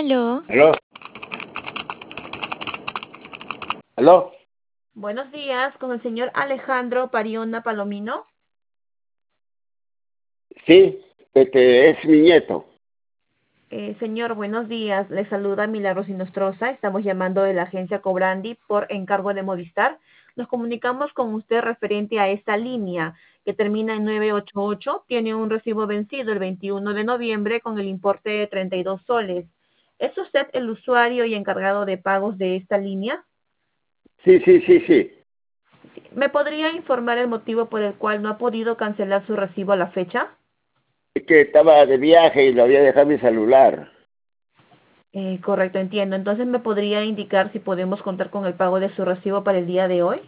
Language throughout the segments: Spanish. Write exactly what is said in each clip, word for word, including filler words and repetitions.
Aló. ¿Aló? ¿Aló? Buenos días, con el señor Alejandro Pariona Palomino. Sí, este es mi nieto. Eh, señor, buenos días. Le saluda Milagros Inostroza. Estamos llamando de la agencia Cobrandi por encargo de Movistar. Nos comunicamos con usted referente a esta línea que termina en nueve ocho ocho. Tiene un recibo vencido el veintiuno de noviembre con el importe de treinta y dos soles. ¿Es usted el usuario y encargado de pagos de esta línea? Sí, sí, sí, sí. Sí. ¿Me podría informar el motivo por el cual no ha podido cancelar su recibo a la fecha? Es que estaba de viaje y lo había dejado mi celular. Eh, correcto, entiendo. Entonces, ¿me podría indicar si podemos contar con el pago de su recibo para el día de hoy?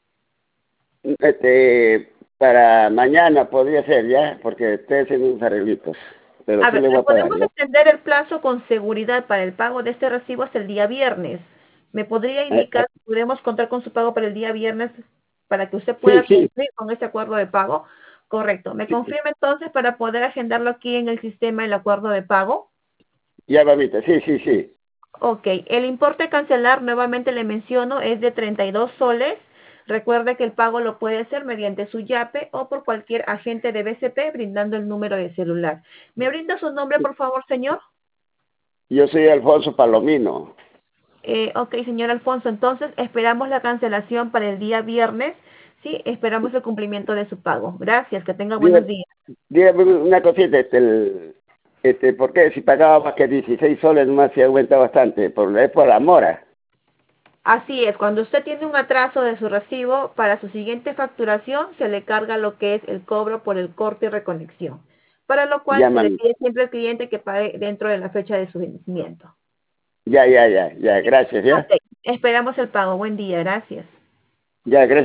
Este, para mañana podría ser, ¿ya? Porque estoy haciendo unos arreglitos. Pero A sí ver, le le voy a pagar, podemos ¿ya? extender el plazo con seguridad para el pago de este recibo hasta el día viernes. ¿Me podría Eh, eh, indicar si podemos contar con su pago para el día viernes para que usted sí, pueda sí, cumplir con este acuerdo de pago? Correcto. ¿Me sí. confirma entonces para poder agendarlo aquí en el sistema el acuerdo de pago? Ya, mamita, sí, sí, sí. Ok, el importe a cancelar, nuevamente le menciono, es de treinta y dos soles. Recuerde que el pago lo puede hacer mediante su YAPE o por cualquier agente de B C P brindando el número de celular. ¿Me brinda su nombre, por favor, señor? Yo soy Alfonso Palomino. Eh, ok, señor Alfonso, entonces esperamos la cancelación para el día viernes. Sí, esperamos el cumplimiento de su pago. Gracias, que tenga buenos Dígame, días. dígame una cosita, este, el, este, ¿por qué si pagaba más que dieciséis soles más se aumenta bastante? Por, es por la mora. Así es, cuando usted tiene un atraso de su recibo, para su siguiente facturación se le carga lo que es el cobro por el corte y reconexión, para lo cual Ya, se le mami. pide siempre al cliente que pague dentro de la fecha de su vencimiento. Ya, ya, ya, ya. Gracias, ya. Ok, esperamos el pago. Buen día, gracias. Ya, gracias.